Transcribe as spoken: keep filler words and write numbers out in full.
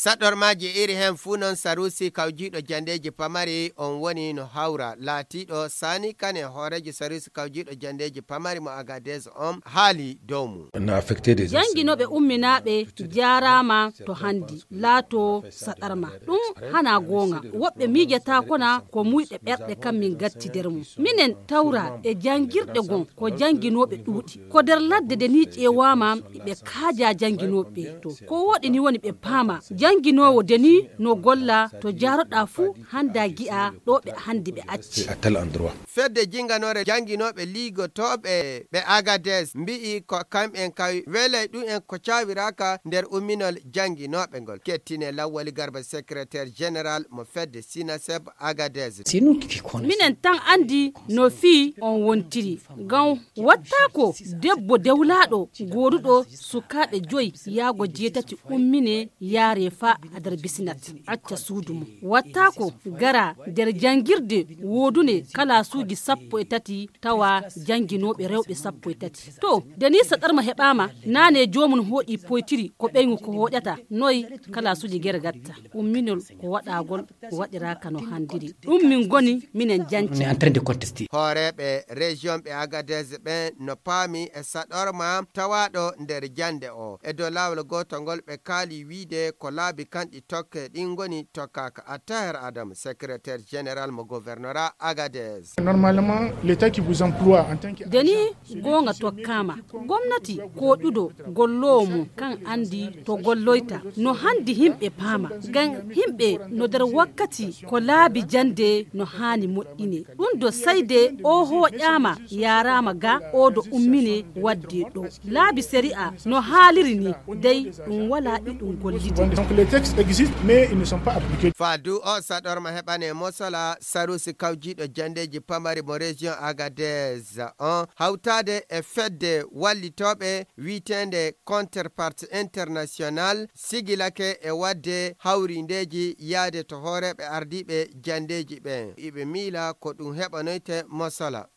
saɗormaji iri hen fuu non Sarusi kawjiɗo jandeji pamari on woni no hawra laatiɗo Sani Kane horejo Sarusi kawjiɗo jandeji pamari mo Agadez on haali dow mum. Janginoɓe umminaɓe jarama to handi laato saɗarma ɗum hana gonga woɓɓe miijata kona ko muyɗe ɓerɗe kam min gatti nder mum. Minen tawra e jangirɗe gon ko janginoɓe ɗuuɗi ko nder ladde de ni ƴewama ɓe kaaja janginoɓe to ko woɗi ni woni ɓe paama janginowo deni no golla to jaroɗa fuu handa gi'a ɗo ɓe handi ɓe acci fedde jinganore janginoɓe ligotoɓe ɓe Agadez mbi'i ko kamɓen kawi welay ɗum en ko cawiraka nder umminol janginoɓe ngol. Kettine Lawali Garba secrétaire général mo fedde Sinaseb Agadez. Minen tan andi no fi on wontiri gam wattako debbo dewlaɗo goduɗo sukaɓe joyi yago jetati ummine yare fa adar bisinat acca suudu mum wattako gara der jangirde wodune kala suuji sappo e tati tawa janginoɓe rewɓe sappo e tati to deni saɗarma heɓama nane jomum hoɗi poytiri ko ɓeygu ko hoƴata noyi kala suuji gere gatta umminol ko waɗagol ko waɗiraka no handiri ɗum min goni minen janci horeɓe région ɓe Agadez ɓe no paami e saɗorma tawaɗo nder jande o e dow lawol gotol ɓe kaali wiide ko laabi kanɗi tokke ɗin goni tokkaka Attaher Adam secrétaire général mo gouvernorat Agadez. Normalement l'état qui vous emploie en tant que deni gonga tokkama gomnati ko ɗuɗo gollowo mum kan andi to golloyta no handi himɓe paama gan himɓe no nder wakkati ko laabi jande no hani moƴƴine ɗum do sayde o hoƴama yarama ga odo ummine wadde ɗo laabi séria no haaliri ni dey ɗum wala ɗiɗum gollide. Donc les textes existent mais ils ne sont pas appliqués. Fadu o saɗorma heɓane mosala Sarusi kawjiɗo jandeji pamari mo région Agadez on hawtade e fedde wallitoɓe wiitende contrepartie international sigilake e wadde hawrindeji yaade to horeɓe ardiɓe jandeji ɓen iɓe miila ko ɗum heɓanoyte mosala.